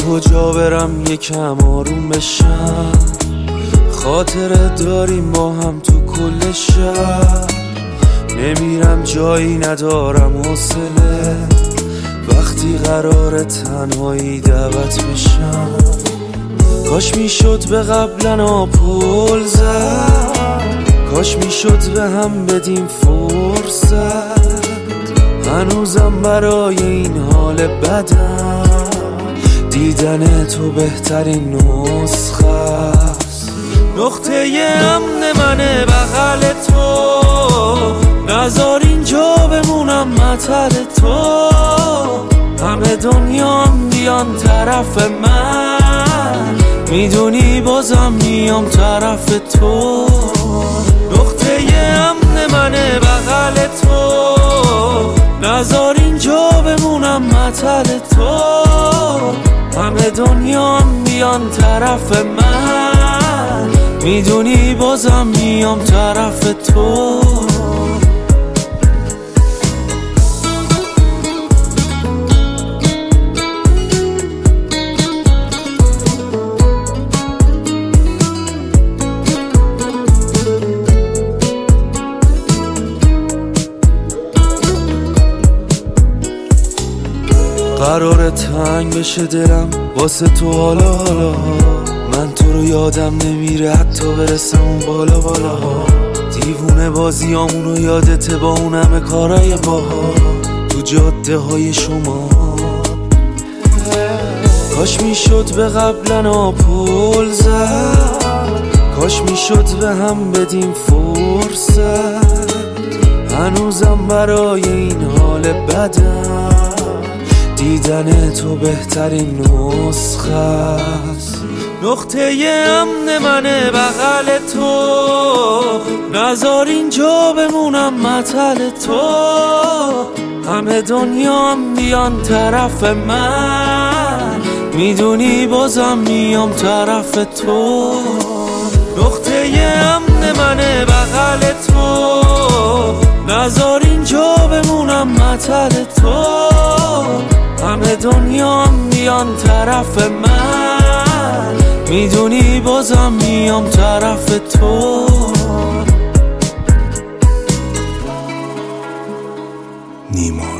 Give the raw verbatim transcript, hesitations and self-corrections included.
کجا برم یکم آروم بشم، خاطره داریم با هم تو کل شهر. نمیرم جایی ندارم حوصله، وقتی قرار تنهایی دعوت بشم. کاش میشد به قبلنا پل زد، کاش میشد به هم بدیم فرصت. هنوزم برای این حال بدم، دیدن تو بهترین نسخه است. نقطه امن منه بغل تو، نذار اینجا بمونم مطل تو. همه دنیام بیان طرف من، میدونی بازم میام طرف تو. نقطه امن منه بغل تو، نذار اینجا بمونم مطل تو. همه دنیام بیان طرف من، میدونی بازم میام طرف تو. قرار تنگ بشه دلم واسه تو حالا حالا. من تو رو یادم نمیره حتی برسم اون بالا بالا. دیوونه بازیامونو یادته با اون همه کارای باها تو جاده های شما. کاش میشد به قبلنا پل زد، کاش میشد به هم بدیم فرصت. هنوزم برای این حال بدم، دیدن تو بهترین نسخه است. نقطه امن منه بغل تو، نذار اینجا بمونم مطل تو. همه دنیام بیان طرف من، میدونی بازم میام طرف تو. نقطه امن منه بغل تو، نذار اینجا بمونم مطل تو. همه دنیام بیان طرف من، میدونی بازم میام طرف تو. نیما